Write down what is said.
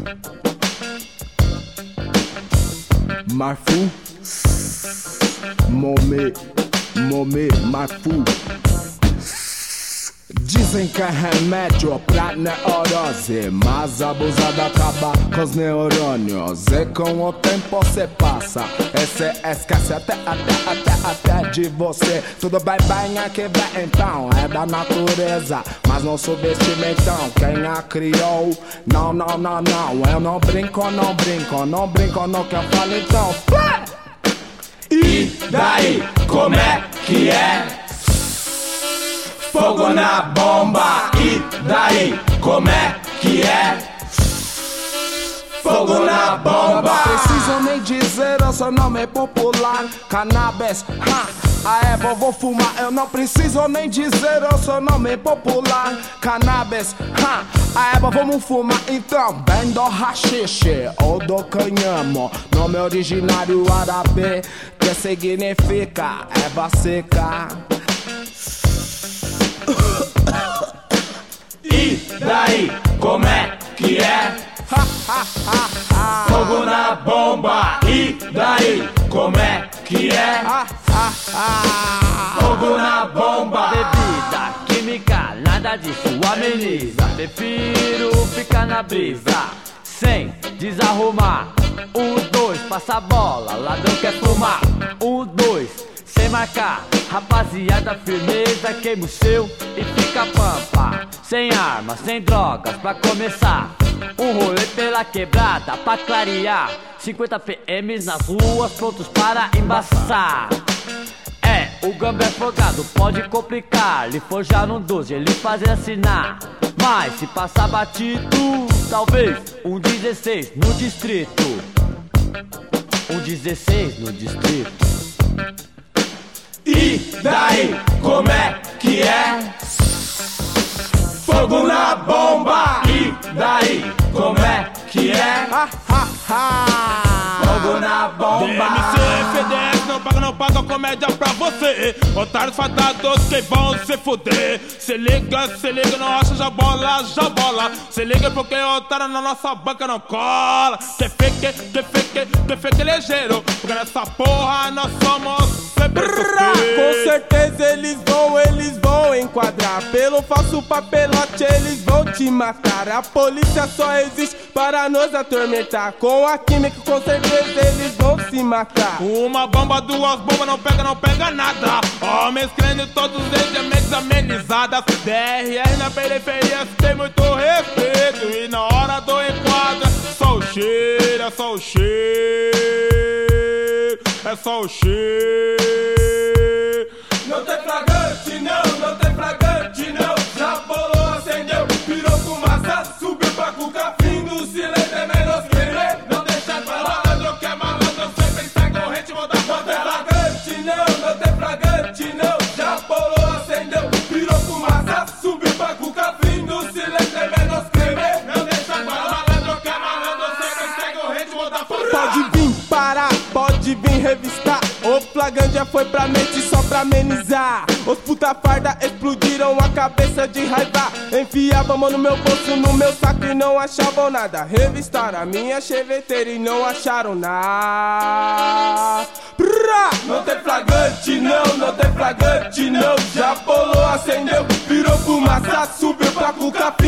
Marfu, Momê, Marfu. Dizem que é remédio pra neurose, mas abusada acaba com os neurônios. E com o tempo cê passa, e cê esquece até de você. Tudo bem aqui bem então, é da natureza, mas não subestime então quem a criou. Não, eu não brinco no que eu falo então. E daí, como é que é? Fogo na bomba, e daí, como é que é? Fogo na bomba. Não preciso nem dizer o seu nome popular. Cannabis, a erva eu vou fumar. Eu não preciso nem dizer o seu nome popular. Cannabis, a erva vamos fumar. Então, bem do haxixe ou do canhamo, nome originário árabe, que significa erva seca. E daí, como é que é? Fogo na bomba. E daí, como é que é? Fogo na bomba. Bebida química, nada disso ameniza. Prefiro ficar na brisa, sem desarrumar. 1, 2, passa a bola, ladrão quer fumar. 1, 2, sem marcar. Rapaziada, firmeza, queima o seu e fica pampa. Sem armas, sem drogas, pra começar. Um rolê pela quebrada, pra clarear. 50 PMs nas ruas, prontos para embaçar. É, o gambé afogado pode complicar. Lhe forjar num 12, ele fazer assinar. Mas se passar batido, talvez 16 no distrito. 16 no distrito. E daí, como é que é? Fogo na bomba. E daí, como é que é? Fogo na bomba. DMC, FDS, não paga comédia pra você. Otários fadados que vão se fuder. Se liga, não acha já bola. Se liga porque otário na nossa banca não cola. Que fique ligeiro, porque nessa porra nós somos sempre com certeza eles vão enquadrar. Pelo falso papelote eles vão te matar. A polícia só existe para nos atormentar. Com a química com certeza eles vão se matar. Uma bomba, 2 bombas, não pega nada. Homens crendo todos eles de mentes amenizadas. DRR na periferia tem muito respeito. E na hora do enquadro é só o cheiro, é só o cheiro. É só o cheiro. Não tem flagrante não, já bolou, acendeu, virou fumaça, subiu pra cuca, fim do silêncio é menos querer. Não deixa de falar, ladrão que é malandro, sempre segue o ritmo da favela. Não tem flagrante não, já bolou, acendeu, virou fumaça, subiu pra cuca, fim do silêncio é menos querer. Não deixa de falar, ladrão que é malandro, sempre segue o ritmo da favela. Pode vir parar, pode vir revistar. O flagrante já foi pra mente só pra amenizar. Os puta farda explodiram a cabeça de raiva. Enfiavam mão no meu bolso, no meu saco e não achavam nada. Revistaram a minha cheveteira e não acharam nada. Não tem flagrante não, já bolou, acendeu, virou fumaça, subiu pra cuca,